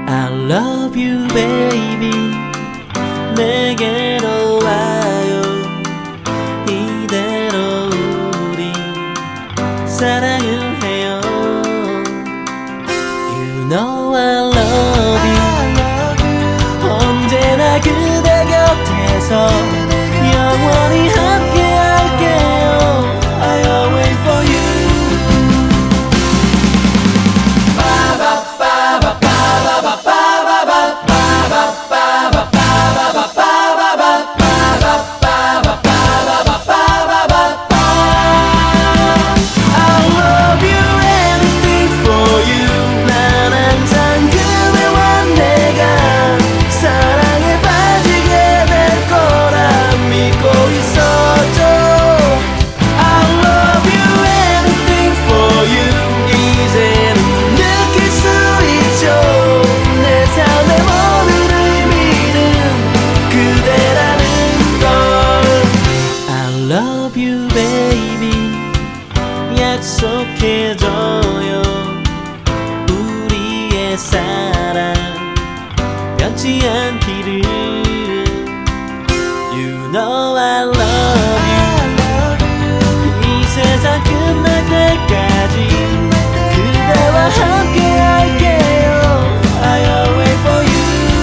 I love you baby 내게로 와요 이대로 우리 사랑을 해요 You know I love you 언제나 그대 곁에서 영원히 함께 할게요 I'll wait for you 약속해줘요 우리의 사랑 변치 않기를 You know I love you 이 세상 끝날 때까지 그대와 함께 할게요 I'll wait for you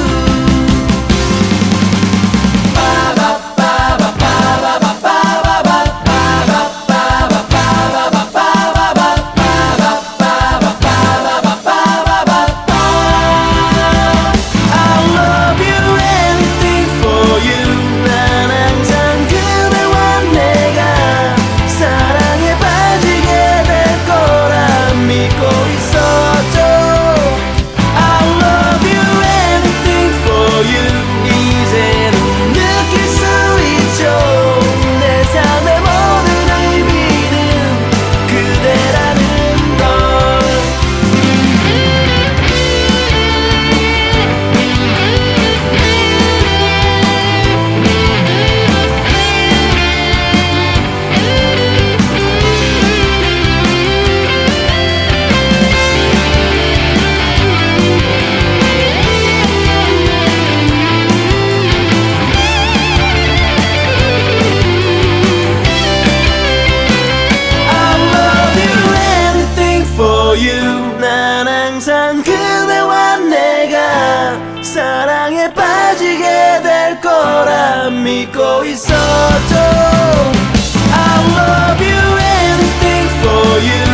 난 항상 그대와 내가 사랑에 빠지게 될 거라 믿고 있었죠 I love you anything for you